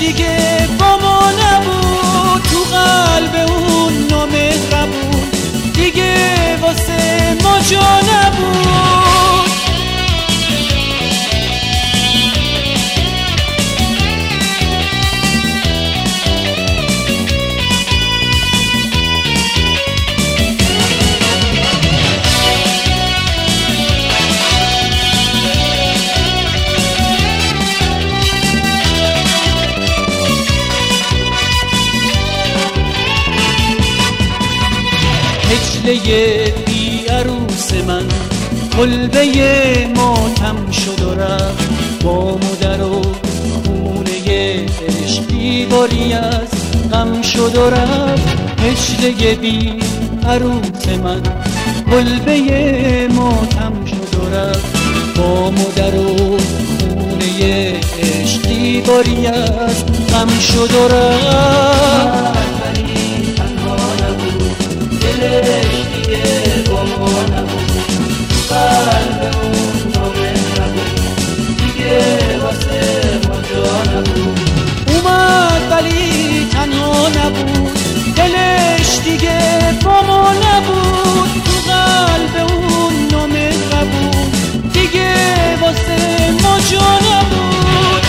دیگه با ما نبود، تو قلب اون نامهربون دیگه واسه ما جا نبود. هجله بی عروس من کلبه ماتم شد و رفت، با مادر و خونه عشق دیواری از غم شد و رفت. هجله بی عروس من کلبه ماتم شد و رفت، با مادر و خونه عشق دیواری از غم شد و رفت. دلش دیگه با ما نبود، قلب اون نامهربون دیگه واسه ما جا نبود. اومد ولی تنها نبود، دلش دیگه با ما نبود، تو قلب اون نامهربون دیگه واسه ما جا نبود.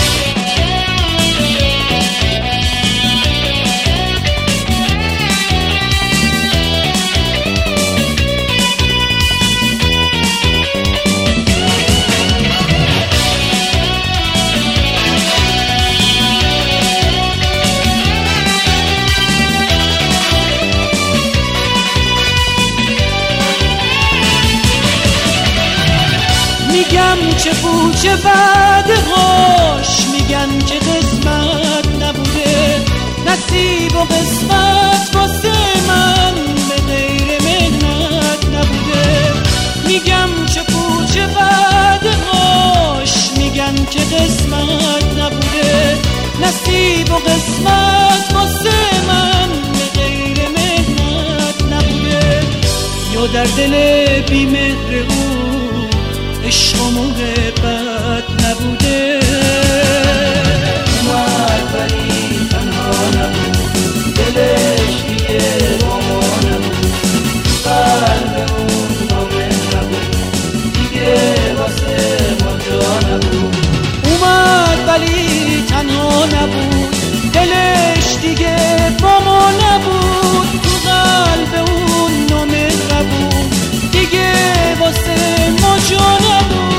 میگم چه بوچه بعدهاش، میگن که قسمت نبوده، نصیب و قسمت واسه من به غیر مهنت نبوده. میگم چه بوچه بعدهاش، میگن که قسمت نبوده، نصیب و قسمت واسه من به غیر مهنت نبوده. یا در دل بی‌مهر او عشق و محبت نبوده. اومد ولی تنها نبود، دلش دیگه با ما نبود، قلب اون نامهربون دیگه واسه ما جا نبود. اومد ولی تنها نبود، دلش دیگه با ما نبود، تو قلب اون نامهربون دیگه واسه ما جا نبود.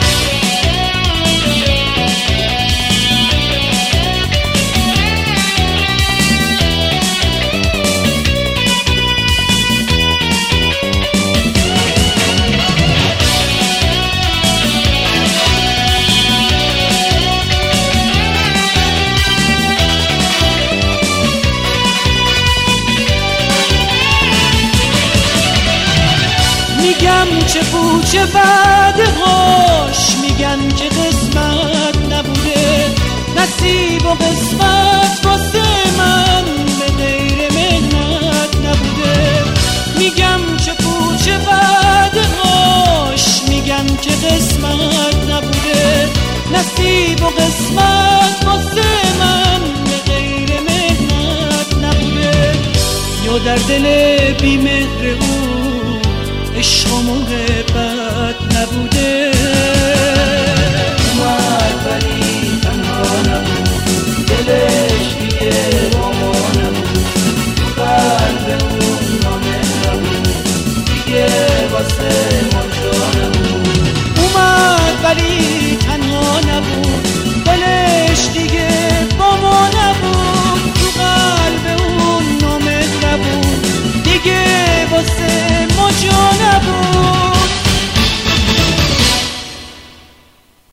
میگم چه بوچه بعدهاش، میگن که قسمت نبوده، نصیب و قسمت واسه من به غیر مهنت نبوده. میگم چه بوچه بعدهاش، میگن که قسمت نبوده، نصیب و قسمت واسه من به غیر مهنت نبوده. یا در دل بی‌مهر او عشق و محبت نبوده.